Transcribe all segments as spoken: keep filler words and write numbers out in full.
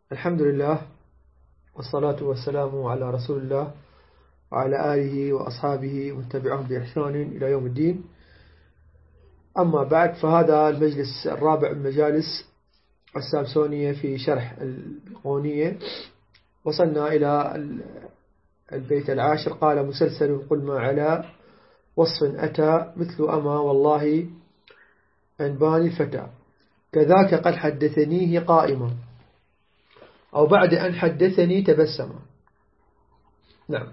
الحمد لله والصلاة والسلام على رسول الله وعلى آله وأصحابه واتبعهم بإحسان إلى يوم الدين. أما بعد، فهذا المجلس الرابع من مجالس السامسونية في شرح البيقونية. وصلنا إلى البيت العاشر. قال: مسلسل قل ما على وصف أتى مثل أما والله عنبان الفتى كذاك قد حدثنيه قائما أو بعد أن حدثني تبسم. نعم.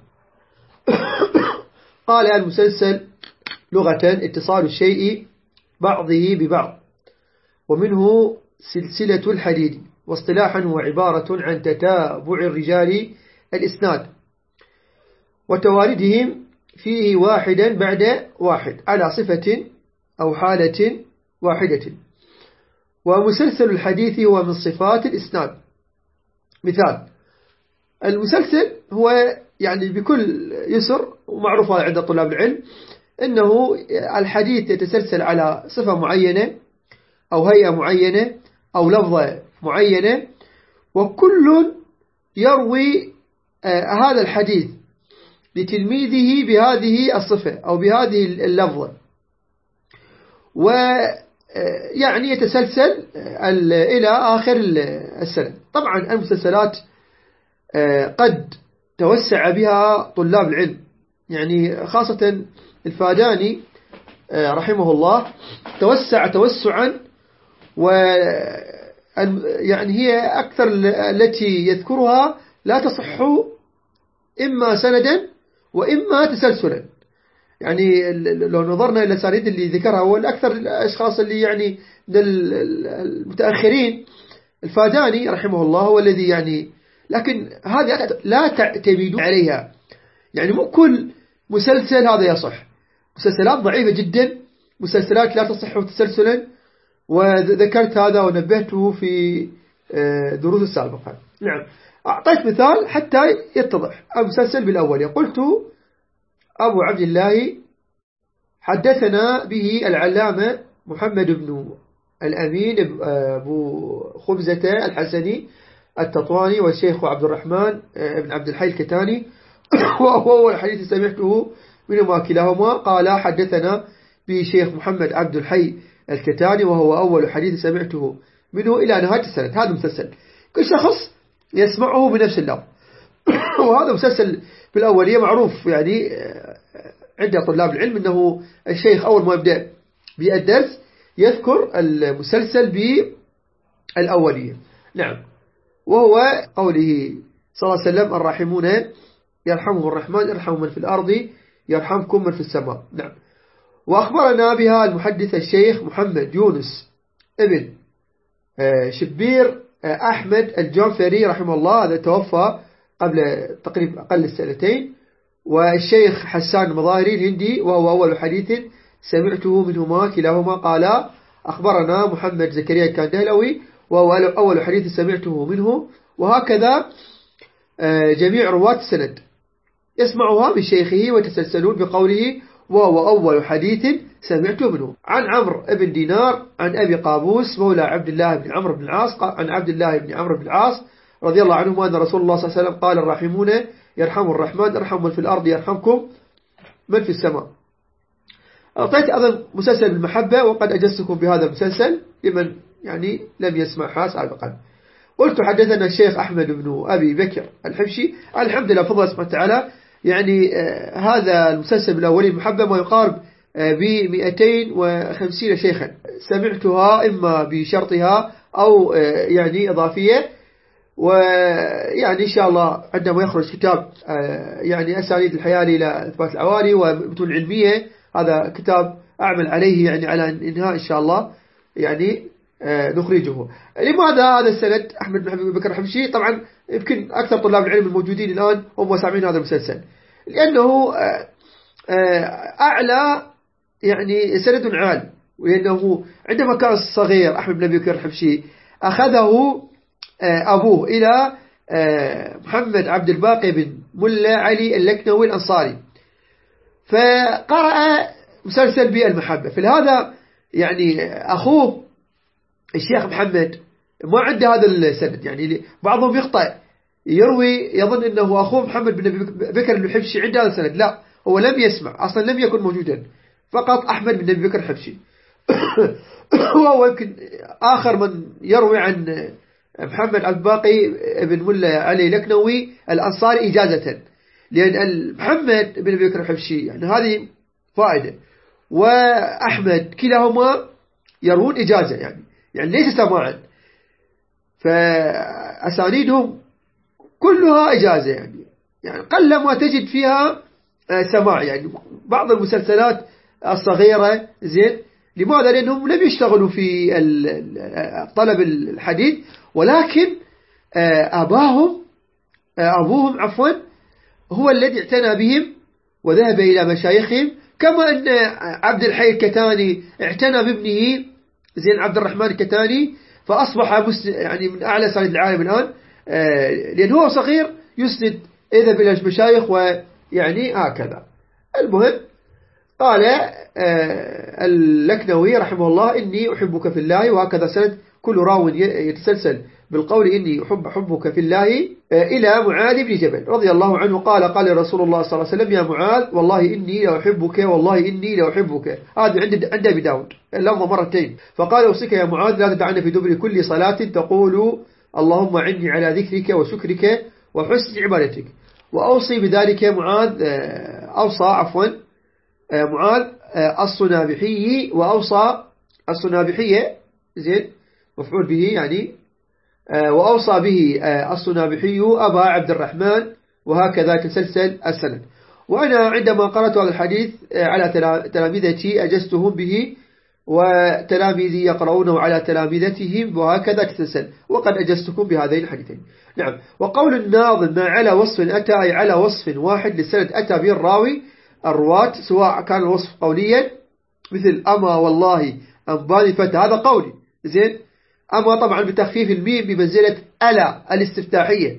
قال: المسلسل لغة اتصال الشيء بعضه ببعض، ومنه سلسلة الحديد، واصطلاحا هو عبارة عن تتابع الرجال الإسناد وتواردهم فيه واحدا بعد واحد على صفة أو حالة واحدة. ومسلسل الحديث هو من صفات الإسناد. مثال: المسلسل هو يعني بكل يسر ومعروف عند طلاب العلم إنه الحديث يتسلسل على صفة معينة أو هيئة معينة أو لفظة معينة، وكل يروي آه هذا الحديث لتلميذه بهذه الصفة أو بهذه اللفظة، ويعني يتسلسل إلى آخر السنة. طبعا المسلسلات قد توسع بها طلاب العلم، يعني خاصة الفاداني رحمه الله توسع توسعا، و يعني هي أكثر التي يذكرها لا تصح إما سندا وإما تسلسلا. يعني لو نظرنا إلى الأسانيد اللي ذكرها، هو الأكثر الأشخاص اللي يعني من المتأخرين الفاداني رحمه الله هو الذي يعني، لكن هذه لا تعتمدوا عليها. يعني مو كل مسلسل هذا يصح، مسلسلات ضعيفة جدا، مسلسلات لا تصح تسلسلا، وذكرت هذا ونبهته في دروس السابقة. نعم، أعطيت مثال حتى يتضح. المسلسل بالأول قلت: أبو عبد الله حدثنا به العلامة محمد بن الأمين أبو خبزة الحسني التطواني، والشيخ عبد الرحمن بن عبد الحي الكتاني، وهو الحديث سمعته منهما كلاهما. قال: حدثنا به شيخ محمد عبد الحي الكتاني، وهو أول حديث سمعته منه إلى نهاية السند. هذا مسلسل كل شخص يسمعه بنفس اللفظ. وهذا مسلسل بالأولية معروف يعني عند طلاب العلم أنه الشيخ أول ما يبدأ بالدرس يذكر المسلسل بالأولية. نعم، وهو قوله صلى الله عليه وسلم: الراحمون يرحمهم الرحمن ارحموا من في الأرض يرحمكم من في السماء. نعم. وأخبرنا بها المحدث الشيخ محمد يونس ابن شبير أحمد الجعفري رحمه الله، هذا توفى قبل تقريبا أقل السنتين. والشيخ حسان المظاهري الهندي، وهو أول حديث سمعته منهما كلاهما. قال: أخبرنا محمد زكريا الكندهلوي، وهو أول حديث سمعته منه. وهكذا جميع رواة السند يسمعها من شيخه وتسلسلون بقوله: وهو أول حديث سمعته منه. عن عمرو بن دينار عن أبي قابوس مولى عبد الله بن عمرو بن العاص عن عبد الله بن عمرو بن العاص رضي الله عنهما أن رسول الله صلى الله عليه وسلم قال: الراحمون يرحم الرحمن ارحموا من في الأرض يرحمكم من في السماء. أعطيت أيضا مسلسل بالمحبة، وقد أجزتكم بهذا المسلسل لمن يعني لم يسمعها سابقا. قلت: حدثنا الشيخ أحمد بن أبي بكر الحبشي. الحمد لله بفضل الله سبحانه وتعالى، يعني آه هذا المسلسل بالأولي المحبة ما يقارب آه بمئتين وخمسين شيخا سمعتها إما بشرطها أو آه يعني إضافية. ويعني إن شاء الله عندما يخرج كتاب آه يعني أسانيد الحيالي إلى إثبات العوالي ومتون علمية، هذا كتاب أعمل عليه يعني على إنهاء إن شاء الله يعني نخرجه. لماذا هذا السند أحمد بن بكر الحبشي؟ طبعا يمكن أكثر طلاب العلم الموجودين الآن هم سامعين هذا المسلسل، لأنه أعلى يعني سند عال، وأنه عندما كان صغير أحمد بن بكر الحبشي أخذه أبوه إلى محمد عبد الباقي بن ملا علي اللكنوي الأنصاري، فقرأ مسلسل بالمحبة. فلهذا يعني أخوه الشيخ محمد ما عنده هذا السند. يعني بعضهم يخطأ يروي يظن أنه أخوه محمد بن بكر الحبشي عنده هذا السند، لا، هو لم يسمع أصلا، لم يكن موجودا، فقط أحمد بن أبي بكر الحبشي. وهو يمكن آخر من يروي عن محمد عبد الباقي بن ملا علي لكنوي الأنصاري إجازة، لأن محمد بن أبي بكر الحبشي يعني هذه فائدة، وأحمد كلاهما يروون إجازة، يعني يعني ليس سماعا، فأسانيدهم كلها إجازة، يعني يعني قل ما تجد فيها سماع. يعني بعض المسلسلات الصغيرة زين، لماذا؟ لأنهم لم يشتغلوا في طلب الحديث، ولكن أباهم أبوهم عفوا هو الذي اعتنى بهم وذهب إلى مشايخهم، كما أن عبد الحي الكتاني اعتنى بابنه زين عبد الرحمن الكتاني، فأصبح يعني من أعلى سند العالم الآن، لأنه هو صغير يسند إذا إلى المشايخ ويعني هكذا. المهم قال اللكنوي رحمه الله: إني أحبك في الله، وهكذا سند كل راو يتسلسل بالقول إني أحب حبك في الله إلى معاذ بن جبل رضي الله عنه قال: قال رسول الله صلى الله عليه وسلم: يا معاذ والله إني لأحبك، والله إني لأحبك. هذا عند عند أبي داود اللفظ مرتين. فقال: أوصيك يا معاذ لا تدعنا في دبر كل صلاة تقول اللهم عني على ذكرك وشكرك وحسن عبادتك. وأوصي بذلك معاذ أوصى عفوا معاذ الصنابحي، وأوصى الصنابحية زين مفعول به يعني، وأوصى به الصنابحي أبا عبد الرحمن، وهكذا تسلسل السند. وأنا عندما قرأت هذا الحديث على تلامذتي أجزتهم به، وتلاميذي يقرؤونه على تلامذتهم، وهكذا تسلسل، وقد أجزتكم بهذين الحديثين. نعم. وقول الناظم: ما على وصف أتى، أي على وصف واحد للسند أتى به الراوي الرواة، سواء كان الوصف قوليا مثل أما والله أنباني فتى، هذا قولي زين. أما طبعا بتخفيف الميم بمنزلة ألا الاستفتاحية،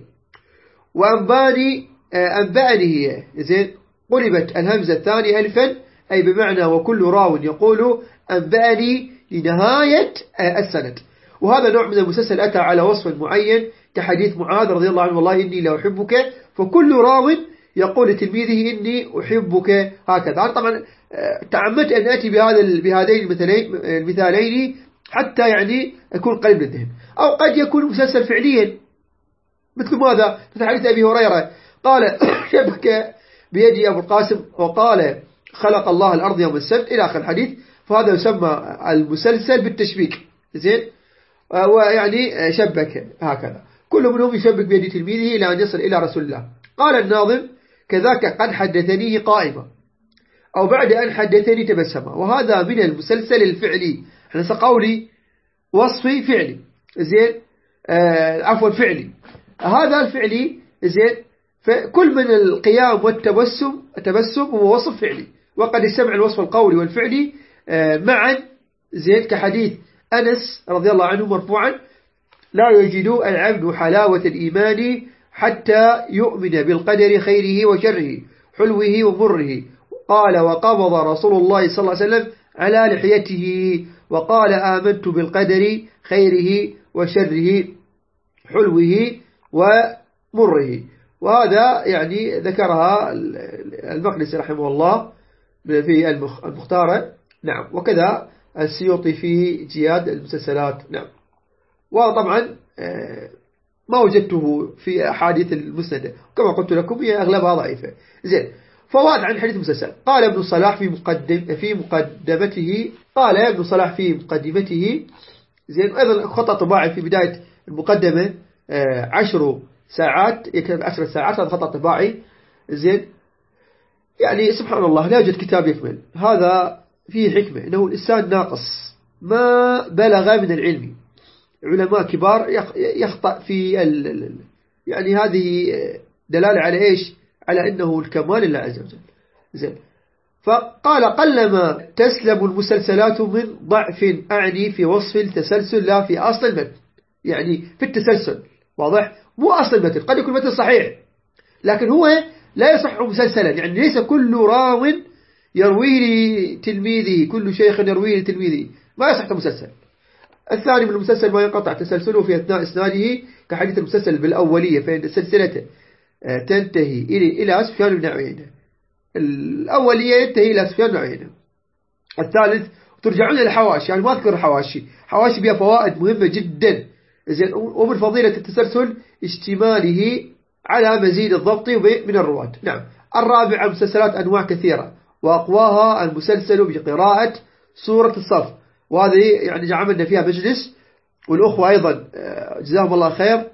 وأنباني أنبأني هي زين قلبت الهمزة الثانية ألفا، أي بمعنى وكل راو يقول أنبأني لنهاية السند. وهذا نوع من المسلسل أتى على وصف معين كحديث معاذ رضي الله عنه: والله إني لا أحبك، فكل راو يقول لتلميذه إني أحبك، هكذا. أنا طبعا تعمدت أن أتي بهذا بهذين المثالين حتى يعني يكون قريب للذهن. أو قد يكون مسلسل فعليا، مثل ماذا؟ مثل حديث أبي هريرة قال: شبك بيدي أبو القاسم وقال خلق الله الأرض يوم السبت إلى آخر الحديث. فهذا يسمى المسلسل بالتشبيك زين، ويعني شبك هكذا، كل منهم يشبك بيد تلميذه إلى أن يصل إلى رسول الله. قال الناظم: كذاك قد حدثنيه قائمة، أو بعد أن حدثني تبسما. وهذا من المسلسل الفعلي، احنا قولي وصفي فعلي زين، آه عفوا فعلي، هذا الفعلي زين. فكل من القيام والتبسم التبسم هو وصف فعلي، وقد استمع الوصف القولي والفعلي آه معا زين، كحديث أنس رضي الله عنه مرفوعا: لا يجد العبد حلاوة الإيمان حتى يؤمن بالقدر خيره وشره حلوه ومره. قال: وقبض رسول الله صلى الله عليه وسلم على لحيته وقال: آمنت بالقدر خيره وشره حلوه ومره. وهذا يعني ذكرها المقدسي رحمه الله في المختارة. نعم. وكذا السيوطي في جياد المسلسلات. نعم. وطبعا ما وجدته في أحاديث المسندة، كما قلت لكم هي أغلبها ضعيفة. زين. فواد عن حديث المسلسل. قال ابن صلاح في مقدم في مقدمته قال ابن صلاح في مقدمته زين، أيضا خطأ طباعي في بداية المقدمة عشر ساعات، يكتب عشر ساعات، هذا خطأ طباعي زين. يعني سبحان الله لا يوجد كتاب يكمل، هذا فيه حكمة، إنه الإنسان ناقص ما بلغ من العلم. علماء كبار يخطأ في ال... يعني هذه دلالة على إيش؟ على أنه الكمال لله عز وجل زين. فقال: قلما تسلم المسلسلات من ضعف، أعني في وصف التسلسل لا في أصل المتن، يعني في التسلسل واضح، مو أصل المتن، قد يكون المتن صحيح لكن هو لا يصح مسلسلا، يعني ليس كل راو يرويه لتلميذه، كل شيخ يرويه لتلميذه، ما يصح مسلسل. الثاني من المسلسل ما ينقطع تسلسله في أثناء إسناده كحديث المسلسل بالأولية، فإن سلسلته تنتهي إلى إلى سفيان بن عيينة. الأولية ينتهي إلى سفيان بن عيينة. الثالث ترجعون إلى الحواشي، يعني ما أذكر الحواشي، حواشي بها فوائد مهمة جدا. زين، ومن فضيلة التسلسل اشتماله على مزيد الضبط من الرواة. نعم. الرابع المسلسلات أنواع كثيرة، وأقواها المسلسل بقراءة سورة الصف، وهذه يعني عملنا فيها مجلس، والأخوة أيضا جزاهم الله خير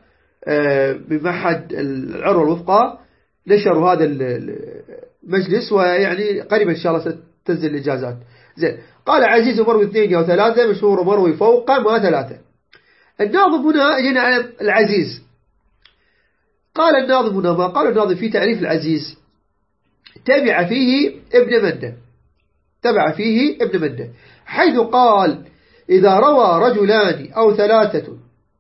بمعهد العروة الوثقى نشروا هذا المجلس، ويعني قريبا إن شاء الله ستنزل الإجازات. زين. قال عزيز مروي اثنين أو ثلاثة، مشهور مروي فوق ما ثلاثة. الناظم هنا جينا على العزيز. قال الناظم هنا ما قال الناظم في تعريف العزيز: تبع فيه ابن مندة، تبع فيه ابن مندة، حيث قال: إذا روى رجلان أو ثلاثة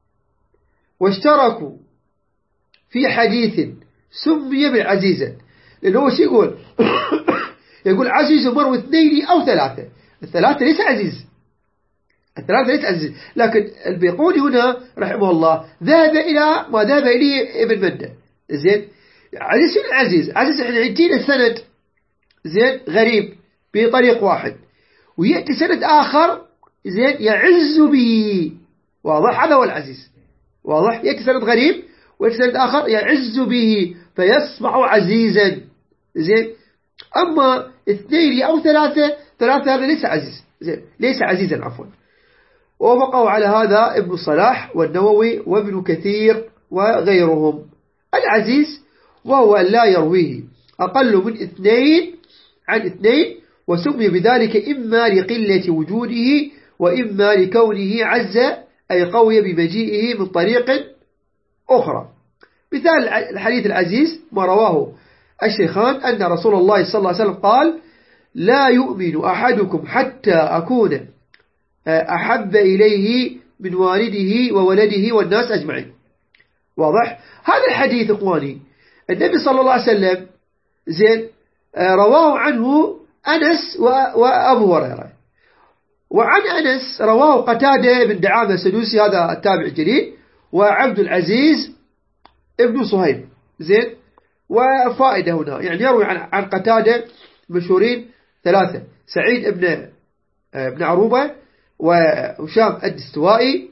واشتركوا في حديث سمي بالعزيزا. لأنه هو شيء يقول يقول عزيز مروي اثنين أو ثلاثة، الثلاثة ليس عزيز، الثلاثة ليس عزيز، لكن البيقوني هنا رحمه الله ذهب إلى ما ذهب إليه ابن مندة. زين. عزيز شنو عزيز؟ عزيز احنا عندنا السند زين غريب بطريق واحد، ويأتي سند آخر زين يعز به، واضح؟ هذا هو العزيز، واضح؟ يأتي سند غريب ويأتي سند آخر يعز به فيصبح عزيزا. زين. أما اثنين أو ثلاثة، ثلاثة هذا ليس عزيز، زين ليس عزيزا عفوا. ووافقوا على هذا ابن صلاح والنووي وابن كثير وغيرهم. العزيز وهو لا يرويه أقل من اثنين عن اثنين، وسمي بذلك إما لقلة وجوده وإما لكونه عز أي قوي بمجيئه من طريق أخرى. مثال الحديث العزيز ما رواه الشيخان أن رسول الله صلى الله عليه وسلم قال: لا يؤمن أحدكم حتى أكون أحب إليه من والده وولده والناس أجمعين. واضح؟ هذا الحديث إخواني النبي صلى الله عليه وسلم زين رواه عنه أنس وأبو هريرة، وعن أنس رواه قتادة بن دعامة السدوسي هذا التابع الجليل، وعبد العزيز ابن صهيب. زين. وفائدة هنا يعني يروي عن عن قتادة مشهورين ثلاثة: سعيد ابن ابن عروبة، وهشام الدستوائي،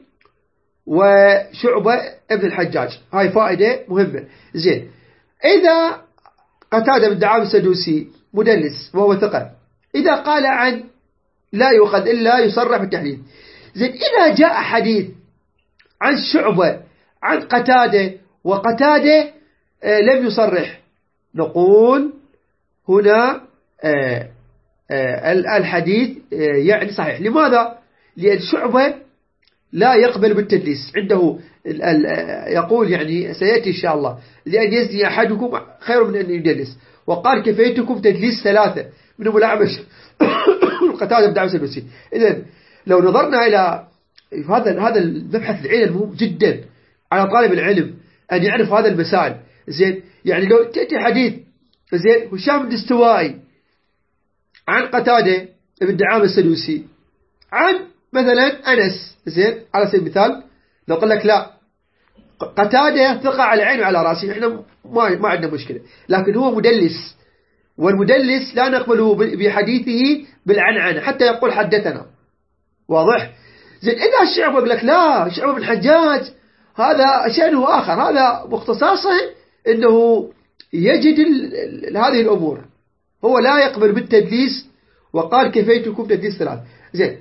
وشعبة ابن الحجاج. هاي فائدة مهمة. زين. إذا قتادة بن دعامة السدوسي مدلس وهو ثقة، إذا قال عن لا يؤخذ إلا يصرح بالتحديث. زين. إذا جاء حديث عن شعبة عن قتادة وقتادة آه لم يصرح، نقول هنا آه آه الحديث آه يعني صحيح. لماذا؟ لأن شعبة لا يقبل بالتدليس عنده، يقول يعني سيأتي إن شاء الله: لأن يزني أحدكم خير من أن يدلس، وقال: كفيتكم تدليس ثلاثة منهم الأعمش والقتادة بن دعامة السدوسي. إذن لو نظرنا إلى هذا هذا المبحث العلمي المهم جدا على طالب العلم أن يعرف هذا المسائل. زين. يعني لو تأتي حديث زين هشام الدستوائي عن قتادة بن دعامة السدوسي عن مثلا أنس، زين على سبيل المثال، لو قال لك لا قتادة ثقة على عينه وعلى راسه، احنا ما ما عندنا مشكلة، لكن هو مدلس، والمدلس لا نقبله بحديثه بالعنعنة حتى يقول حدثنا. واضح؟ زين. إذا الشعب يقول لك لا شعب بن الحجاج هذا شأنه آخر، هذا مختصاصه إنه يجد هذه الأمور، هو لا يقبل بالتدليس، وقال: كفيتكم تدليس ثلاث. زين.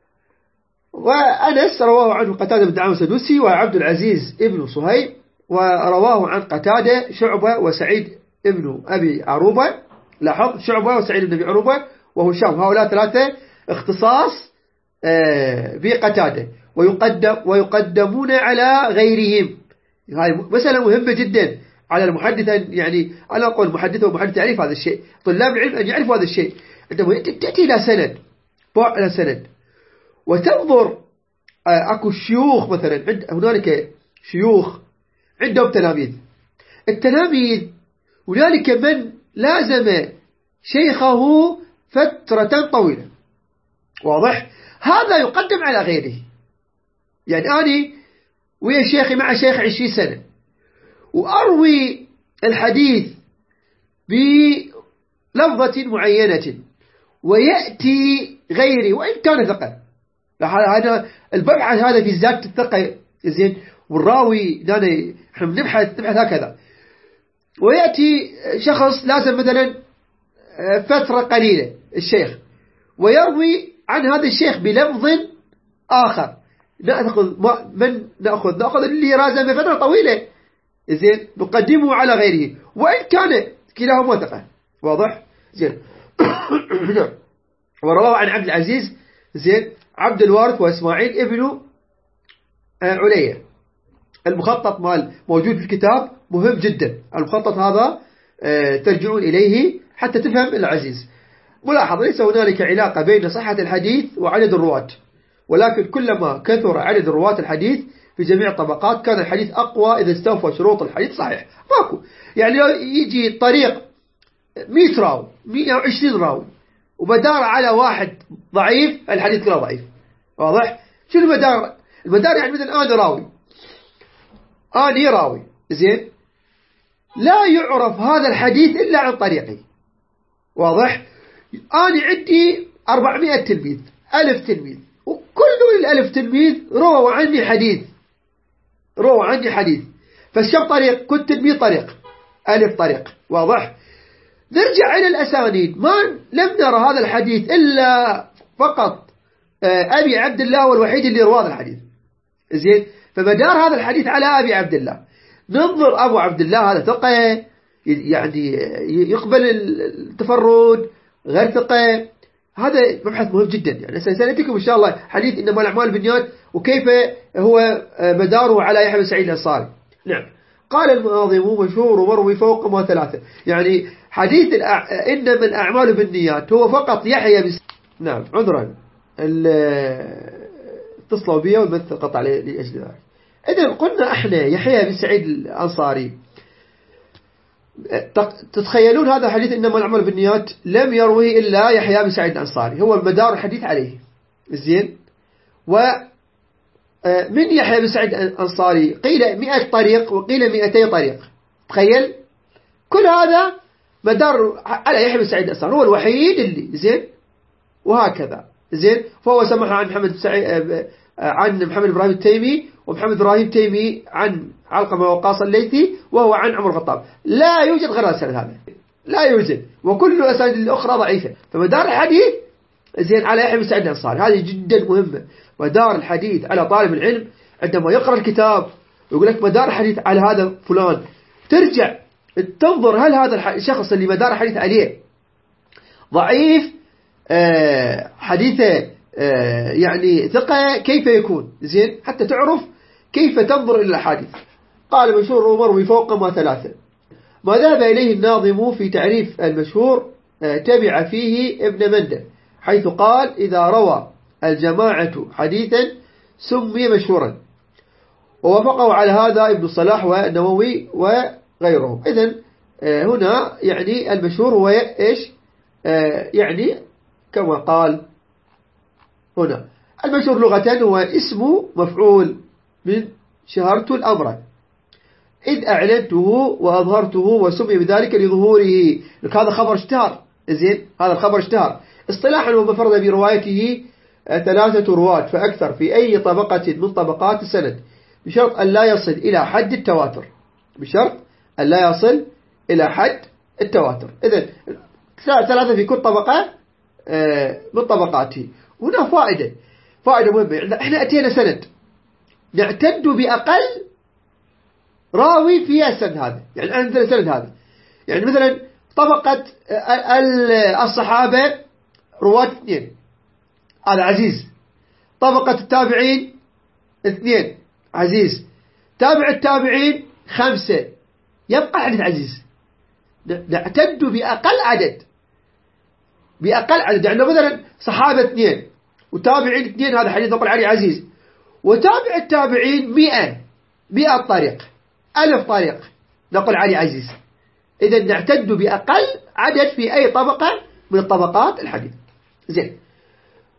وأنس رواه عنه قتادة بن دعامة السدوسي وعبد العزيز ابن صهيب، ورواه عن قتادة شعبة وسعيد ابن أبي عروبة. لاحظ شعبة وسعيد ابن أبي عروبة وهشام، هؤلاء ثلاثة اختصاص بقتادة، ويقدم ويقدمون على غيرهم. هاي مسألة مهمة جدا على المحدث، يعني أنا أقول المحدث والمحدث يعرف هذا الشيء، طلاب العلم أن يعرفوا هذا الشيء. عندما تأتي إلى سند إلى سند وتنظر أكو شيوخ مثلا، عند هنالك شيوخ عندهم تلاميذ، التلاميذ هنالك من لازم شيخه فترة طويلة. واضح؟ هذا يقدم على غيره، يعني أنا ويا شيخي مع شيخ عشرين سنة وأروي الحديث بلفظة معينة ويأتي غيري وإن كان ثقة. هذا البحث هذا في زيادة الثقة زين، والراوي يعني احنا بنبحث نبحث هكذا. ويأتي شخص لازم مثلا فترة قليلة الشيخ ويروي عن هذا الشيخ بلفظ آخر، نأخذ من نأخذ نأخذ اللي رازم فترة طويلة زين نقدمه على غيره وإن كان كلاهما ثقة. واضح زين. ورواه عن عبد العزيز زين عبد الوارث وإسماعيل ابن علية. المخطط مال موجود في الكتاب مهم جدا. المخطط هذا ترجعون إليه حتى تفهم العزيز. ملاحظ ليس هنالك علاقة بين صحة الحديث وعدد الرواة، ولكن كلما كثر عدد الرواة الحديث في جميع الطبقات كان الحديث أقوى إذا استوفى شروط الحديث صحيح. ماكو يعني لو يجي طريق مئة راوي مئة وعشرين راوي ومدار على واحد ضعيف الحديث كله ضعيف. واضح؟ شو المدار؟ المدار يعني مثل أنا راوي أنا راوي زين لا يعرف هذا الحديث إلا عن طريقي. واضح؟ أنا عندي أربعمائة تلميذ ألف تلميذ وكل الألف تلميذ رووا عني حديث رووا عني حديث فالشم طريق كل تلميذ طريق ألف طريق. واضح؟ نرجع إلى الأسانيد ما لم نرى هذا الحديث إلا فقط أبي عبد الله والوحيد اللي روى هذا الحديث زين. فمدار هذا الحديث على أبي عبد الله. ننظر أبو عبد الله هذا ثقة يعني يقبل التفرد غير ثقة. هذا مبحث مهم جدا. يعني سألتكم إن شاء الله حديث إنما الأعمال بالنيات وكيف هو مداره على يحيى بن سعيد الأنصاري. نعم. قال الناظم مشهور ومروي فوق ما ثلاثة. يعني حديث الأع... إنما الأعمال بالنيات هو فقط يحيى بن. نعم عذرا اتصلوا بي والبث قطع لأجل ذلك. إذن قلنا احنا يحيى بن سعيد الأنصاري تتخيلون هذا حديث إنما الأعمال بالنيات لم يروه إلا يحيى بن سعيد الأنصاري هو مدار الحديث عليه زين. ومن يحيى بن سعيد الأنصاري قيل مئة طريق وقيل مئتي طريق. تخيل كل هذا مدار على يحيى بن سعيد الأنصاري هو الوحيد اللي زين وهكذا زين. فهو سمح عن محمد سعيد عن محمد إبراهيم التيمي ومحمد إبراهيم التيمي عن علقمة وقاص الليثي وهو عن عمر الخطاب. لا يوجد غير السند هذا لا يوجد وكل الأسانيد الأخرى ضعيفة. فمدار الحديث زين على يحيى بن سعيد الأنصاري. هذه جدا مهمة. مدار الحديث على طالب العلم عندما يقرأ الكتاب ويقول لك مدار الحديث على هذا فلان ترجع تنظر هل هذا الشخص اللي مدار الحديث عليه ضعيف آه حديثه آه يعني ثقة كيف يكون زين حتى تعرف كيف تنظر إلى الحديث. قال مشهور ومروي فوق ما ثلاثة. ما ذهب إليه الناظم في تعريف المشهور آه تبع فيه ابن منده حيث قال إذا روى الجماعة حديثا سمي مشهورا ووافقه على هذا ابن الصلاح والنووي وغيرهم. إذن آه هنا يعني المشهور هو إيش آه يعني كما قال هنا المشهور لغة هو اسم مفعول من شهرت الأمر إذ أعلنته وأظهرته وسمي بذلك لظهوره. هذا خبر اشتهر زين هذا الخبر اشتهر. اصطلاحا ومفرد بروايته ثلاثة رواة فأكثر في أي طبقة من طبقات السند بشرط أن لا يصل إلى حد التواتر بشرط أن لا يصل إلى حد التواتر. إذن ثلاثة في كل طبقة من طبقاته. هنا فائدة فائدة مهمة. احنا أتينا سند نعتد بأقل راوي في السند هذا. يعني أنزل السند هذا يعني مثلا طبقة الصحابة رواة اثنين هذا عزيز. طبقة التابعين اثنين عزيز. تابع التابعين خمسة يبقى حديث عزيز. نعتد بأقل عدد بأقل عدد. يعني مثلا صحابة اثنين وتابعين اثنين هذا حديث نقول عليه عزيز. وتابع التابعين مئة مئة طريق ألف طريق نقول عليه عزيز. إذا نعتد بأقل عدد في أي طبقة من طبقات الحديث زين.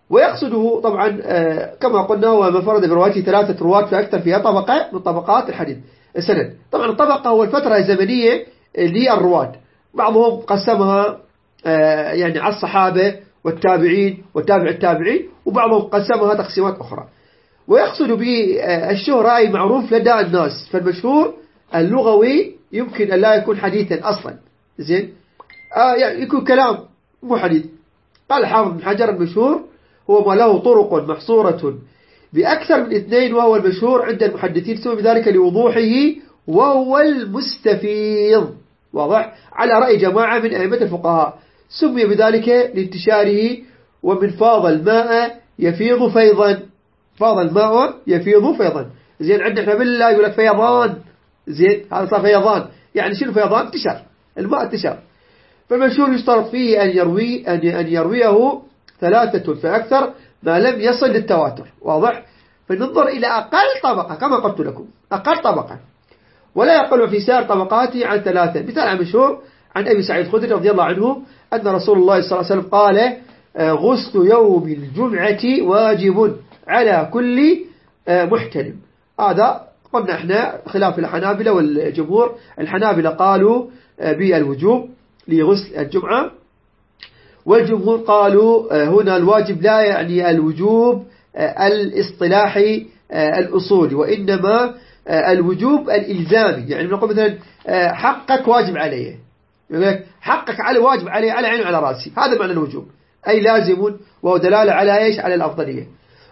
ويقصده طبعا كما قلنا هو من فرد بروايته ثلاثة رواة فأكثر فيها طبقة من طبقات الحديث السند. طبعا الطبقة هو الفترة الزمنية للرواة، بعضهم قسمها يعني على الصحابة والتابعين والتابع التابعين، وبعضهم قسمها تقسيمات أخرى. ويقصد بالشهرة أي معروف لدى الناس، فالمشهور اللغوي يمكن أن لا يكون حديثا أصلا، زين آه يعني يكون كلام مو حديث. قال الحافظ بن حجر المشهور هو ما له طرق محصورة بأكثر من اثنين، وهو المشهور عند المحدثين سوى بذلك لوضوحه وهو المستفيض، واضح، على رأي جماعة من أئمة الفقهاء. سمي بذلك لانتشاره، ومن فاض الماء يفيض فيضا، فاض الماء يفيض فيضا. زين عندنا احنا بالله يقول لك فيضان، زين هذا صار فيضان، يعني شنو فيضان؟ انتشر الماء، انتشر. فالمشهور يشترط فيه أن يروي أن أن يرويه ثلاثة فأكثر ما لم يصل للتواتر، واضح. فننظر إلى أقل طبقة كما قلت لكم، أقل طبقة، ولا يقل في سائر طبقاته عن ثلاثة. مثال عن مشهور عن أبي سعيد الخدري رضي الله عنه أن رسول الله صلى الله عليه وسلم قال: غسل يوم الجمعة واجب على كل محتلم. هذا قلنا احنا خلاف الحنابلة والجمهور. الحنابلة قالوا بالوجوب لغسل الجمعة، والجمهور قالوا هنا الواجب لا يعني الوجوب الاصطلاحي الأصولي، وإنما الوجوب الإلزامي. يعني نقول مثلا حقك واجب عليه، حقك على واجب عليه على عين وعلى راسي، هذا معنى الوجوب، أي لازم، وهو دلالة على إيش؟ على الأفضلية.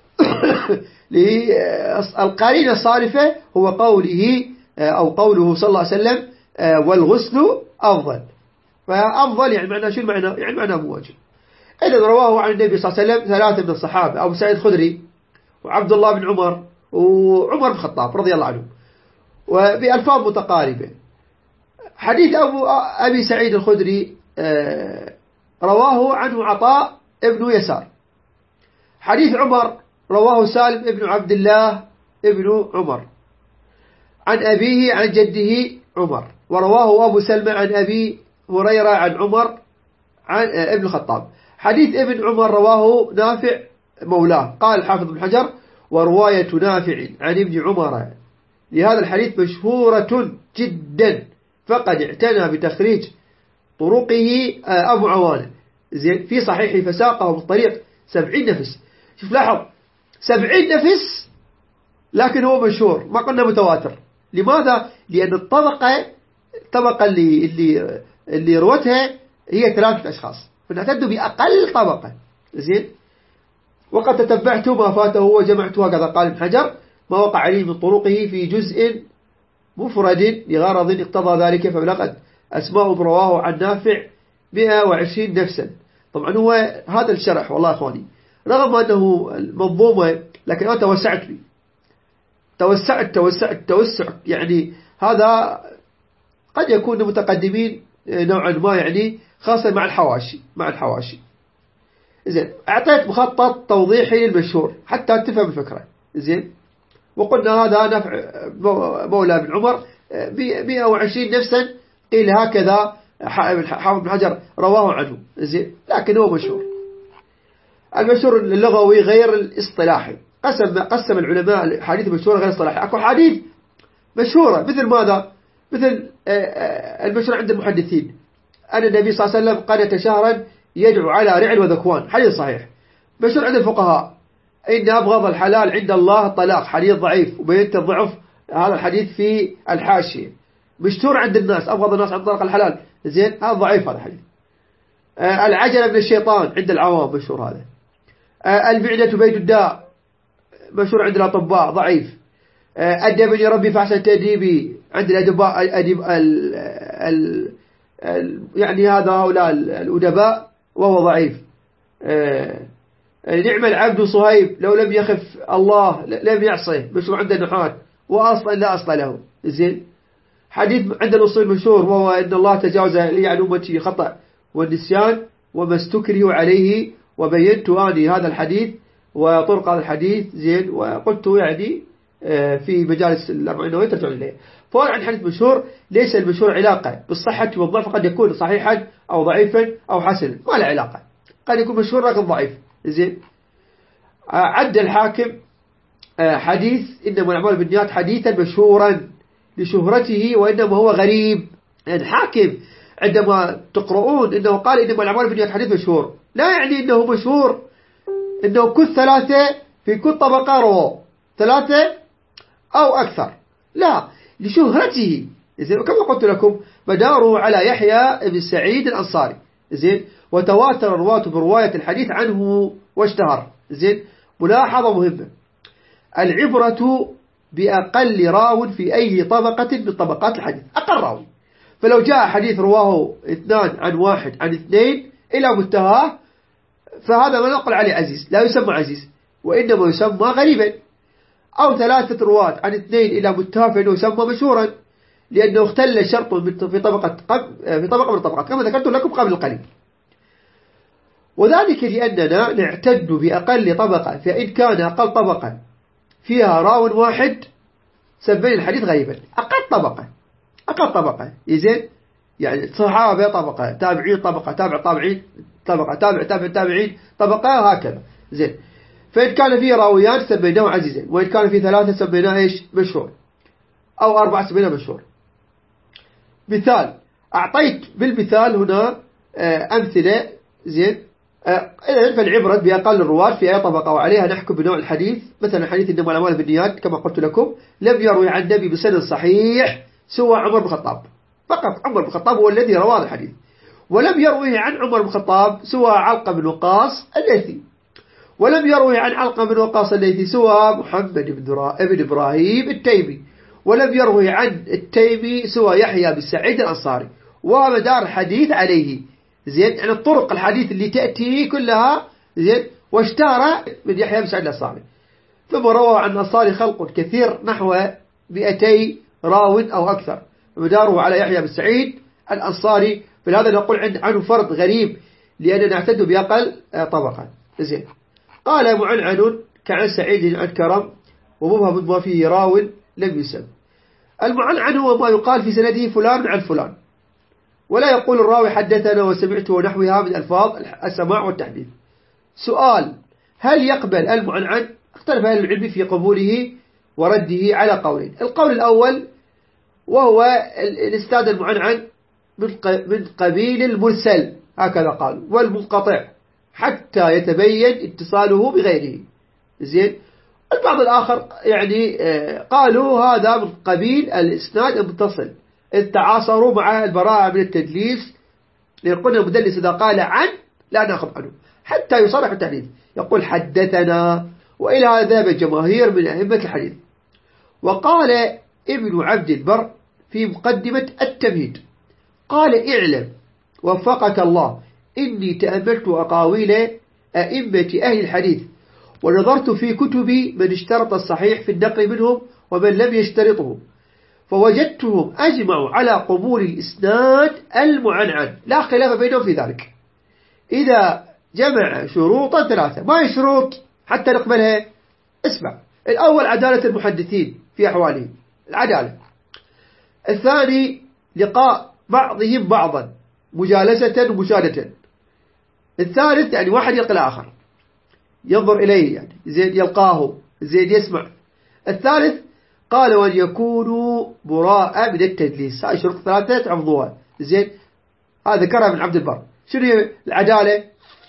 القرينة الصارفة هو قوله أو قوله صلى الله عليه وسلم: والغسل أفضل. فأفضل يعني معنى شو المعنى؟ يعني معنى مو واجب. إذا رواه عن النبي صلى الله عليه وسلم ثلاثة من الصحابة: أبو سعيد الخدري، وعبد الله بن عمر، وعمر بن الخطاب رضي الله عنه، وبألفاظ متقاربة. حديث أبو أبي سعيد الخدري رواه عنه عطاء ابن يسار. حديث عمر رواه سالم ابن عبد الله ابن عمر عن أبيه عن جده عمر، ورواه أبو سلمة عن أبي هريرة عن عمر عن ابن الخطاب. حديث ابن عمر رواه نافع مولاه. قال الحافظ بن حجر: ورواية نافع عن ابن عمر لهذا الحديث مشهورة جدا، فقد اعتنى بتخريج طرقه أبو عوانة زين في صحيح، فساقه بالطريق سبعين نفس. شوف لاحظ، سبعين نفس، لكن هو مشهور، ما قلنا متواتر. لماذا؟ لأن الطبقة الطبقة اللي اللي اللي روتها هي ثلاثة أشخاص، فنعتد بأقل طبقة. زين وقد تتبعت ما فاته وجمعته، هكذا قال ابن حجر: ما وقع لي من طرقه في جزء مفرد لغرض اقتضى ذلك، فبلغت أسماء رواه عن نافع مئة وعشرين نفسا. طبعا هو هذا الشرح والله أخواني رغم أنه منظومة، لكن أنا توسعت لي توسعت توسعت توسع يعني هذا قد يكون متقدمين نوعا ما، يعني خاصة مع الحواشي مع الحواشي زين أعطيت مخطط توضيحي للمشهور حتى تفهم الفكرة. زين وقلنا هذا نفع مولى بن عمر مئة وعشرين نفسا، قيل هكذا حافظ بن حجر رواه عنه. زين لكن هو مشهور. المشهور اللغوي غير الاصطلاحي. قسم قسم العلماء الحديث مشهور غير اصطلاحي. اكو حديث مشهورة مثل ماذا؟ مثل المشهور عند المحدثين أن النبي صلى الله عليه وسلم قنت شهرا يدعو على رعل وذكوان، حديث صحيح. مشهور عند الفقهاء إن أبغض الحلال عند الله الطلاق، حديث ضعيف، وبينت الضعف هذا الحديث في الحاشية. مشهور عند الناس أبغض الناس عن طلاق الحلال، زين هذا ضعيف هذا الحديث. العجلة من الشيطان عند العوام مشهور هذا. المعدة بيت الداء مشهور عند الأطباء ضعيف. أدبني ربي فأحسن تأديبي عند الأدباء الأدب ال ال ال يعني هذا هؤلاء الأدباء وهو ضعيف. نعم العبد صهيب لو لم يخف الله لم يعصيه، مشهور عند النحاة وأصلا لا أصل له. زين حديث عند الأصول مشهور وهو إن الله تجاوز لي عن أمتي خطأ والنسيان وما استكره عليه، وبينت أني هذا الحديث وطرق هذا الحديث. زين وقلت يعني في مجالس الأربعين نووية ترجعون إليه. فهو عن حديث مشهور ليس المشهور علاقة بالصحة والضعف، قد يكون صحيحا أو ضعيفا أو حسنا، ما له علاقة، قد يكون مشهور لكن ضعيف. زين عد الحاكم حديث إنما الأعمال بالنيات حديثا مشهورا لشهرته وإنما هو غريب. الحاكم عندما تقرؤون إنه قال إنما الأعمال بالنيات حديث مشهور، لا يعني إنه مشهور إنه كل ثلاثة في كل طبقة رواه ثلاثة أو أكثر، لا، لشهرته. زين، وكما قلت لكم مداره على يحيى بن سعيد الأنصاري. زين، وتواتر الرواة برواية الحديث عنه واشتهر. زين، ملاحظة مهمة: العبرة بأقل راو في أي طبقة من طبقات الحديث، أقل راوي. فلو جاء حديث رواه اثنان عن واحد عن اثنين إلى منتهاه فهذا ما نقول عليه عزيز، لا يسمى عزيز وإنما يسمى غريبا. أو ثلاثة رواة عن اثنين إلى منتهى فإنه يسمى مشهورا، لأنه اختل شرط في طبقة في طبقة من الطبقات كما ذكرت لكم قبل القليل. وذلك لأننا نعتد بأقل طبقة، فإن كان أقل طبقة فيها راو واحد سمينا الحديث غريبا. أقل طبقة أقل طبقة زين، يعني صحابة طبقة، تابعين طبقة، تابع طابعين طبقة، تابع تابع تابعين طبقة، هكذا. زين، فإن كان فيه راويان سميناه عزيزين، وإن كان فيه ثلاثة سميناه إيش؟ مشهور، أو أربعة سميناه مشهور. مثال، أعطيت بالمثال هنا أمثلة. زين، إذن فالعبرة بأقل الرواة في أي طبقة وعليها نحكم بنوع الحديث. مثلا حديث إنما الأعمال بالنيات كما قلت لكم لم يروي عن النبي بسند صحيح سوى عمر بن الخطاب فقط. عمر بن الخطاب هو الذي روى هذا الحديث، ولم يرويه عن عمر بن الخطاب سوى علقة بن وقاص الليثي، ولم يروي عن علقة بن وقاص الليثي سوى محمد بن إبراهيم التيمي، ولم يروي عن التيمي سوى يحيى بن سعيد الأنصاري، ومدار الحديث عليه. زين، يعني الطرق الحديث اللي تأتي كلها. زين، واشتهر من يحيى بن سعيد الأنصاري. ثم روى عن الأنصاري خلق كثير نحو مئتي راو أو أكثر، مداره على يحيى بن سعيد الأنصاري. فلهذا نقول عنه فرد غريب لأننا نعتد بأقل طبقة. زين، قال معنعن كعن سعيد عن كرم ومبهم ما فيه راو لم يسم. المعنعن هو ما يقال في سنده فلان عن فلان، ولا يقول الراوي حدثنا وسمعت ونحوها من ألفاظ السماع والتحديث. سؤال: هل يقبل المعنعن؟ اختلف أهل العلم في قبوله ورده على قولين. القول الأول وهو الإسناد المعنعن من قبيل المرسل، هكذا قال، والمنقطع حتى يتبين اتصاله بغيره. زين، البعض الآخر يعني قالوا هذا من قبيل الإسناد المتصل، إذ تعاصروا مع البراءة من التدليس، ليقول المدلس إذا قال عن لا نأخذ عنه حتى يصرح التحديث، يقول حدثنا. وإلى هذا ذهب الجماهير من أئمة الحديث. وقال ابن عبد البر في مقدمة التمهيد، قال: اعلم وفقك الله إني تأملت أقاويل أئمة أهل الحديث، ونظرت في كتب من اشترط الصحيح في النقل منهم ومن لم يشترطه، فوجدتهم أجمعوا على قبول الإسناد المعنعن، لا خلاف بينهم في ذلك، إذا جمع شروطا ثلاثة. ما هي شروط حتى نقبلها؟ اسمع: الأول عدالة المحدثين في أحوالهم، العدالة. الثاني لقاء بعضهم بعضا مجالسة ومشاهدة. الثالث يعني واحد يلقى الآخر، ينظر إليه، يعني زين يلقاه، زين يسمع. الثالث قال: وأن يكونوا براء من التدليس. هاي شروط ثلاثة تعرضوها. زين، هذا ذكرها من عبد البر. شنو هي العدالة؟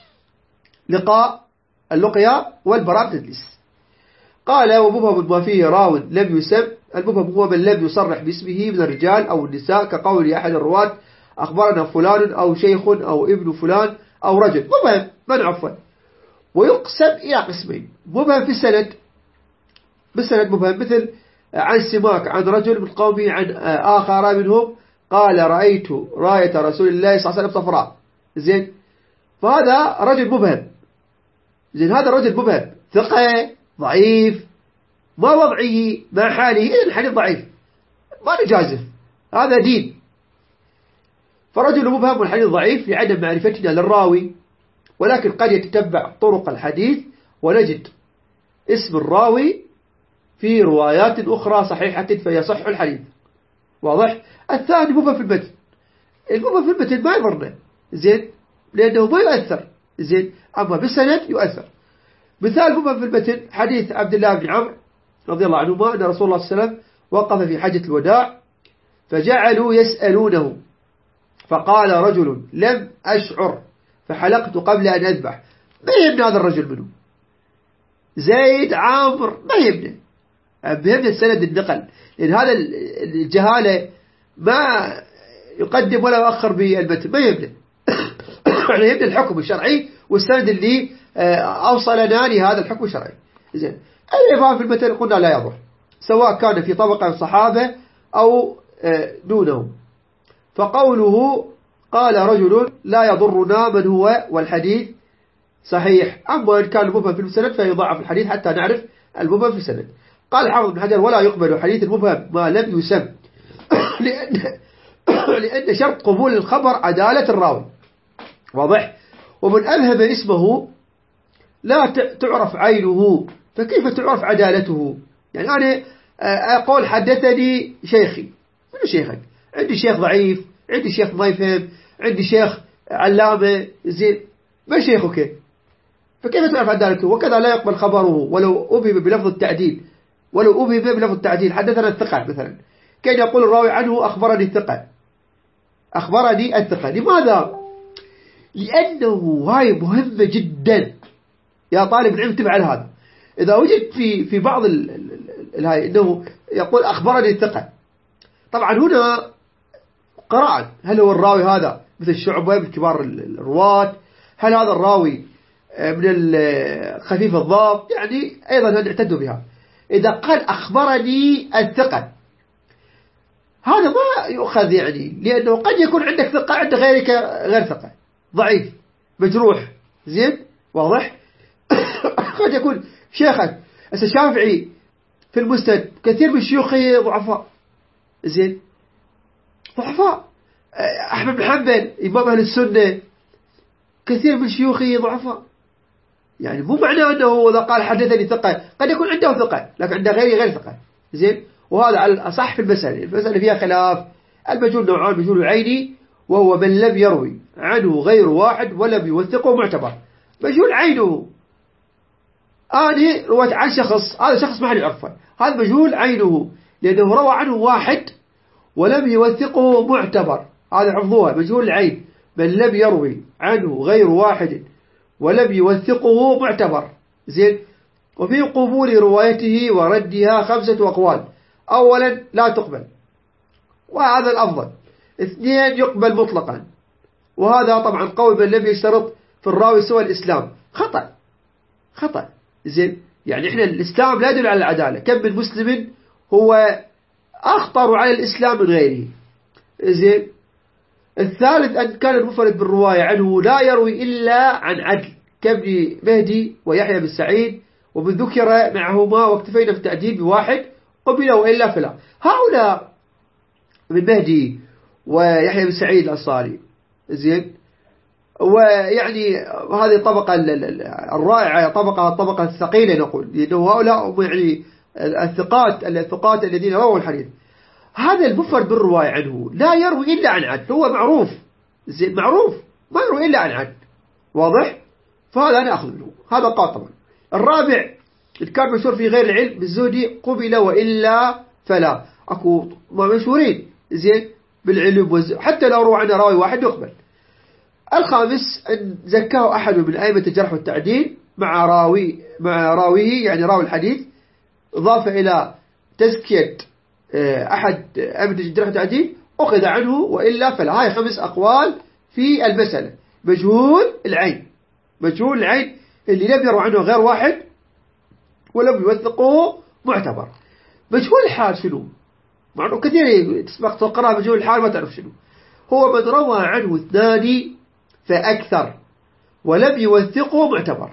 لقاء اللقيا والبراء من التدليس. قال: ومبهم ما فيه راو لم يسم. المبهم هو من لم يصرح باسمه من الرجال أو النساء، كقول أحد الرواة أخبرنا فلان أو شيخ أو ابن فلان أو رجل، مبهم من عفوا. ويقسم إلى قسمين: مبهم في السند، بالسند مبهم، مثل عن سماك عن رجل من قومه عن آخر منهم قال: رأيت راية رسول الله صلى الله عليه وسلم صفراء. زين، فهذا رجل مبهم. زين، هذا الرجل مبهم، ثقة ضعيف، ما وضعه ما حاله، إذن الحديث ضعيف، ما نجازف، هذا دين. فرجل مبهم والحديث ضعيف لعدم معرفتنا للراوي، ولكن قد يتتبع طرق الحديث ونجد اسم الراوي في روايات أخرى صحيحة فيصح الحديث. واضح؟ الثاني مبهم في المتن. المبهم في المتن ما يضرنا، زين، لأنه ما يؤثر. زين، أما بالسند يؤثر. مثال مبهم في المتن حديث عبد الله بن عمرو رضي الله عنهما أن رسول الله صلى الله عليه وسلم وقف في حجة الوداع فجعلوا يسألونه فقال رجل لم أشعر فحلقت قبل أن أذبح. ما يهمنا هذا الرجل منه، زيد عامر ما يهمنا، بهمنا السند النقل، لأن هذا الجهالة ما يقدم ولا يؤخر بالمتن، ما يهمنا. احنا يهمنا الحكم الشرعي والسند اللي أوصلنا لهذا الحكم الشرعي. زين، الإبهام في المتن قلنا لا يضر، سواء كان في طبقة الصحابة أو دونهم. فقوله قال رجل لا يضرنا من هو والحديث صحيح. أما إن كان المبهم في السند فيضاعف الحديث حتى نعرف المبهم في السند. قال الحافظ بن حجر ولا يقبل حديث المبهم ما لم يسم لأن, لأن شرط قبول الخبر عدالة الراوي، واضح. ومن أبهم اسمه لا تعرف عينه، فكيف تعرف عدالته؟ يعني أنا أقول حدثني شيخي، من شيخك؟ عندي شيخ ضعيف، عندي شيخ ما يفهم، عندي شيخ علامة، زين، ما شيخك؟ فكيف تعرف عدالته؟ وكذا لا يقبل خبره ولو أبهم بلفظ التعديل، ولو أبهم بلفظ التعديل حدثنا الثقة مثلا، كان يقول الراوي عنه أخبرني الثقة، أخبرني الثقة. لماذا؟ لأنه هاي مهمة جدا يا طالب العلم، انتبه على هذا. إذا وجد في في بعض الهاي إنه يقول أخبرني الثقة، طبعا هنا قراءة، هل هو الراوي هذا مثل الشعبة من كبار الرواة؟ هل هذا الراوي من خفيف الضبط؟ يعني أيضا نعتد بها. إذا قال أخبرني الثقة هذا ما يؤخذ، يعني لأنه قد يكون عندك ثقة عند غيرك غير ثقة، ضعيف مجروح، زين، واضح. قد يكون شيخك الشافعي في المسند كثير من شيوخه ضعفاء، زين، ضعفاء. أحمد بن حنبل إمام أهل السنة كثير من شيوخه ضعفاء، يعني مو معناه أنه إذا قال حدثني ثقة، قد يكون عنده ثقة لكن عنده غيره غير ثقة، زين. وهذا على الأصح في المسألة، المسألة فيها خلاف. المجهول نوعان، مجهول عيني وهو من لم يروي عنه غير واحد ولم يوثقه معتبر. مجهول عينه أنا رويت عن شخص، هذا شخص ما حد يعرفه، هذا مجهول عينه لأنه روى عنه واحد ولم يوثقه معتبر، هذا حفظوها، مجهول العين من لم يروي عنه غير واحد ولم يوثقه معتبر، زين. وفي قبول روايته وردها خمسة أقوال. أولا لا تقبل، وهذا الأفضل. اثنين يقبل مطلقا، وهذا طبعا قول من لم يشترط في الراوي سوى الإسلام، خطأ خطأ، زين. يعني إحنا الإسلام لا يدل على العدالة، كم من مسلم هو أخطر على الإسلام من غيره، زين. الثالث أن كان المفرد بالرواية عنه لا يروي إلا عن عدل كابن مهدي ويحيى بن سعيد، ومن ذكر معهما واكتفينا في التعديل بواحد قبل وإلا فلا. هؤلاء من مهدي ويحيى بن سعيد الأنصاري، زين، ويعني هذه الطبقة الرائعة، طبقة الطبقة الثقيلة نقول، لأنه هؤلاء يعني الثقات الثقات الذين رووا الحديث. هذا المفرد بالرواية عنه لا يروي إلا عن عدل، هو معروف، زين، معروف ما يروي إلا عن عدل، واضح. فهذا أنا أخذ منه، هذا قال. طبعا الرابع إن كان مشهور في غير العلم بالزهد قبل وإلا فلا، أكو ما مشهورين، زين، بالعلم والزهد حتى لو روى عنه راوي واحد يقبل. الخامس أن زكاه أحد من أئمة الجرح والتعديل مع راوي مع راويه، يعني راوي الحديث ضاف إلى تزكية أحد أئمة الجرح والتعديل أخذ عنه وإلا فلا. هاي خمس أقوال في المسألة. مجهول العين، مجهول العين اللي لم يروى عنه غير واحد ولم يوثقه معتبر. مجهول الحال شنو؟ مع أنه كثير تسبق تقرأ مجهول الحال ما تعرف شنو هو. من روى عنه اثنان فأكثر ولم يوثقه معتبر.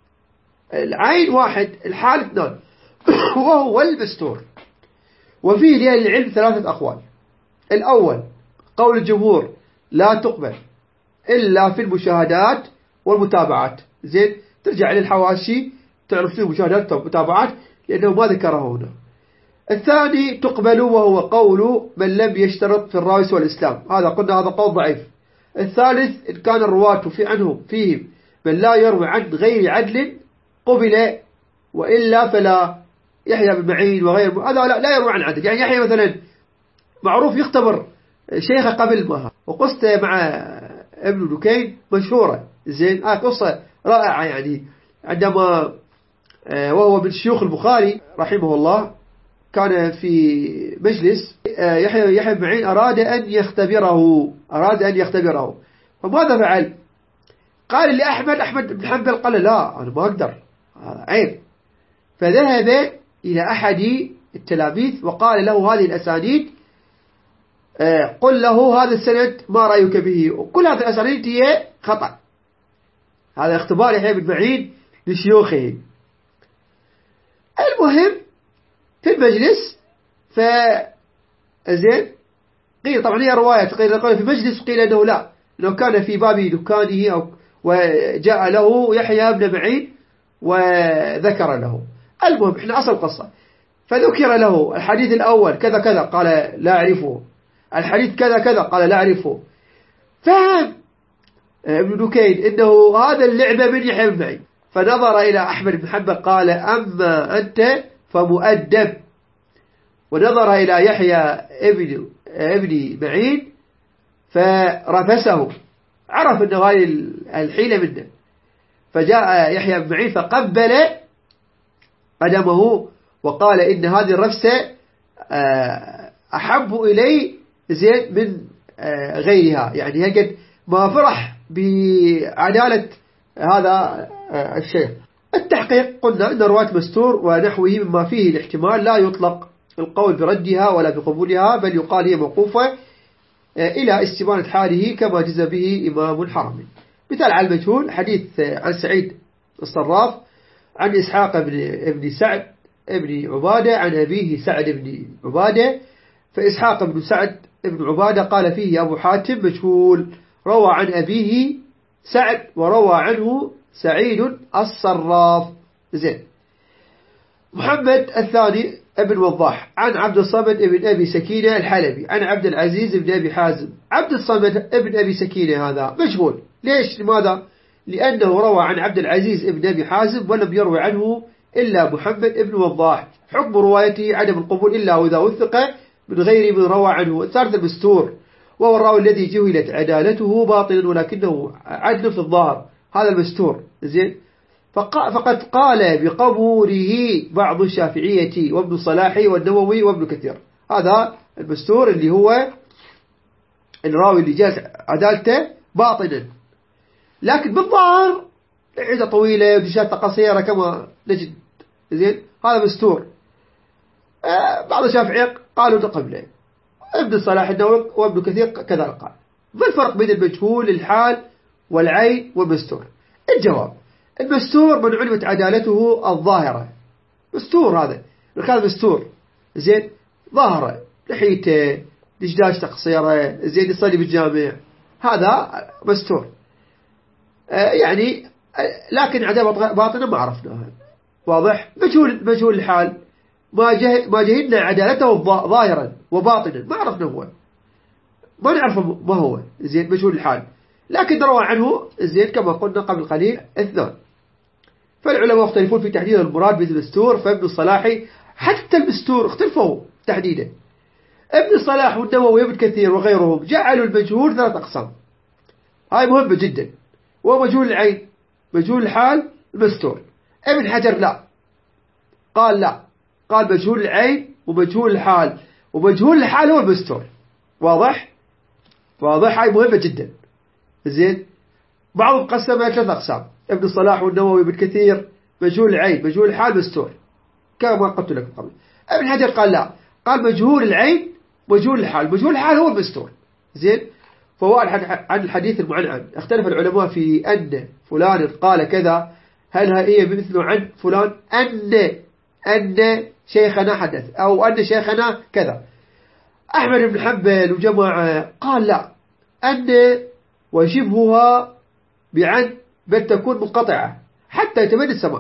العين واحد، الحال اثنان، وهو المستور. وفيه لأهل العلم ثلاثة أقوال. الأول قول الجمهور لا تقبل إلا في المشاهدات والمتابعات، زين، ترجع للحواشي تعرف فيه مشاهدات ومتابعات لأنه ما ذكره هنا. الثاني تقبل وهو قول من لم يشترط في الراوي سوى الإسلام، هذا قلنا هذا قول ضعيف. الثالث إن كان الرواة في عنهم فيهم من لا يروي عن غير عدل قبل، وإلا فلا. يحيى بن معين وغيره هذا لا, لا يروي عن عدل. يعني يحيى مثلا معروف يختبر شيخه قبل ما، وقصته مع ابن دكين مشهورة زين، آه قصة رائعة. يعني عندما وهو من شيوخ البخاري رحمه الله كان في مجلس، يحيى يحيى بن معين أراد أن يختبره أراد أن يختبره فماذا فعل؟ قال لأحمد أحمد بن حنبل قال لا أنا ما أقدر، هذا عيب. فذهب إلى أحد التلاميذ وقال له هذه الأسانيد، قل له هذا السند ما رأيك به، وكل هذه الأسانيد هي خطأ. هذا اختبار يحيى بن معين لشيوخه. المهم في المجلس فزين قيل طبعا هي رواية، قيل في مجلس قيل أنه لا، لو كان في باب دكانه أو وجاء له يحيى بن معين وذكر له. المهم احنا أصل قصة، فذكر له الحديث الأول كذا كذا قال لا أعرفه، الحديث كذا كذا قال لا أعرفه. فهم ابن دكين إنه هذا اللعبة من يحيى بن معين، فنظر إلى أحمد بن حنبل قال أما أنت فمؤدب، ونظر إلى يحيى ابن ابن معين فرفسه، عرف أن هذه الحيلة منه. فجاء يحيى بن معين فقبل قدمه وقال إن هذه الرفسة أحب إلي زين من غيرها. يعني هكذا ما فرح بعدالة هذا الشيخ. التحقيق قلنا أن رواية مستور ونحوه مما فيه الاحتمال لا يطلق القول بردها ولا بقبولها، بل يقال هي موقوفة إلى استبانة حاله كما جزى به إمام الحرمين. مثال على المجهول حديث عن سعيد الصراف عن إسحاق بن ابن سعد ابن عبادة عن أبيه سعد بن عبادة، فإسحاق بن سعد ابن عبادة قال فيه أبو حاتم مجهول، روى عن أبيه سعد وروى عنه سعيد الصراف. زين. محمد الثاني ابن وضاح عن عبد الصمد ابن أبي سكينة الحلبي عن عبد العزيز ابن أبي حازم. عبد الصمد ابن أبي سكينة هذا مجهول. ليش؟ لماذا؟ لأنه روى عن عبد العزيز ابن أبي حازم ولم يروي عنه إلا محمد ابن وضاح، حكم روايته عدم القبول إلا وإذا وثق من غير من روى عنه. الثالث المستور وهو الراوي الذي جهلت عدالته باطلا ولكنه عدل في الظاهر، هذا المستور. زين. فقد قال بقبوله بعض الشافعية وابن الصلاح والنووي وابن كثير. هذا المستور اللي هو الراوي اللي جاءت عدالته باطنا، لكن بالظاهر عدة طويلة ودشات قصيرة كما نجد. زين. هذا مستور. آه بعض الشافعية قالوا قبله، ابن الصلاح النووي وابن كثير كذا قال. ما الفرق بين المجهول الحال والعين والمستور؟ الجواب المستور من علمت عدالته الظاهرة، مستور هذا كان مستور. زين. ظاهرة لحيته دشداشته قصيرة، زين يصلي بالجامع، هذا مستور. آه يعني آه لكن عدالة باطنة ما عرفناها. واضح؟ مجهول مجهول الحال ما جه ما جهلنا عدالته ظاهرا وباطنا، ما عرفنا هو، ما نعرف ما هو. زين. مجهول الحال لكن روى عنه زين كما قلنا قبل قليل اثنان. فالعلماء يختلفون في تحديد المراد بالمستور. فابن الصلاح حتى المستور اختلفوا تحديده. ابن الصلاح والنووي وابن كثير وغيرهم جعلوا المجهول ثلاث أقسام، هاي مهمة جدا، وهو مجهول العين مجهول الحال المستور. ابن حجر لا، قال لا، قال مجهول العين ومجهول الحال، ومجهول الحال هو المستور. واضح؟ واضح. هاي مهمة جدا. زين. بعضهم قسمها ثلاث أقسام، ابن الصلاح والنووي وابن كثير مجهول العين مجهول الحال مستور كما قلت لكم قبل. ابن حجر قال لا، قال مجهول العين مجهول الحال، مجهول الحال هو المستور. زين. فهو عن الحديث المعنعن اختلف العلماء في أن فلان قال كذا، هل هي مثل عن فلان أن أن شيخنا حدث أو أن شيخنا كذا. أحمد بن حنبل وجماعة قال لا، أن وشبهها بعن بل تكون منقطعة حتى يتمنى السماء،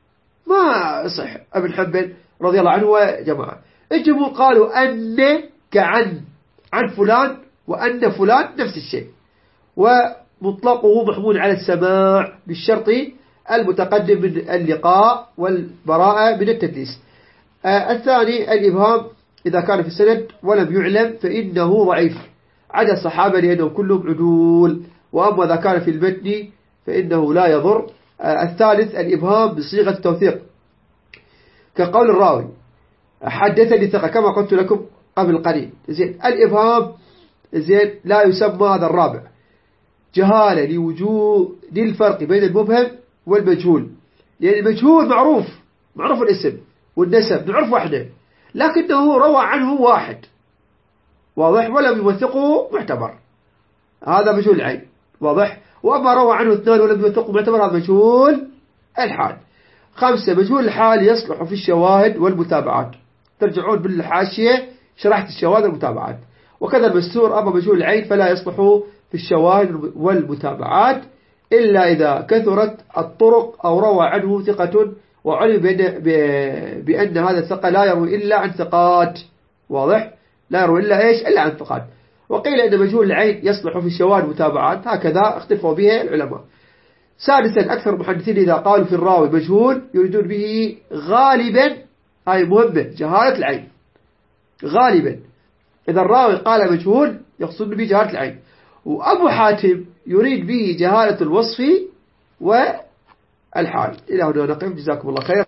ما صح. ابن حنبل رضي الله عنه وجماعة الجمهور قالوا أن كعن عن فلان وأن فلان نفس الشيء، ومطلقه محمول على السماع بالشرط المتقدم من اللقاء والبراءة من التدليس. آه الثاني الإبهام إذا كان في السند ولم يعلم فإنه ضعيف عدا الصحابة لأنهم كلهم عدول. وأما إذا كان في المتن فإنه لا يضر. آه الثالث الإبهام بصيغة التوثيق كقول الراوي حدثني ثقة كما قلت لكم قبل قليل. زين الإبهام زين لا يسمى هذا الرابع جهالة لوجود الفرق بين المبهم والمجهول، لأن المجهول معروف معروف الاسم والنسب نعرفه احنا، لكنه روى عنه واحد واضح ولم يوثقه معتبر، هذا مجهول العين واضح. وأما روى عنه اثنان ولم يوثقه معتبر هذا مجهول الحال. خمسة مجهول الحال يصلح في الشواهد والمتابعات، ترجعون بالحاشية شرحت الشواهد والمتابعات. وكذا المستور أما مجهول العين فلا يصلح في الشواهد والمتابعات إلا إذا كثرت الطرق أو روى عنه ثقة وعلم بأن هذا الثقة لا يروي إلا عن ثقات واضح، لا يروي إلا إيش إلا عن ثقات. وقيل أن مجهول العين يصلح في الشواهد والمتابعات، هكذا اختلفوا به العلماء. سادسا أكثر المحدثين إذا قالوا في الراوي مجهول يريدون به غالبا هاي مهمة جهالة العين غالبا، إذا الراوي قال مجهول يقصد به جهالة العين. وأبو حاتم يريد به جهالة الوصف والحال. إلى هنا نقف، جزاكم الله خير.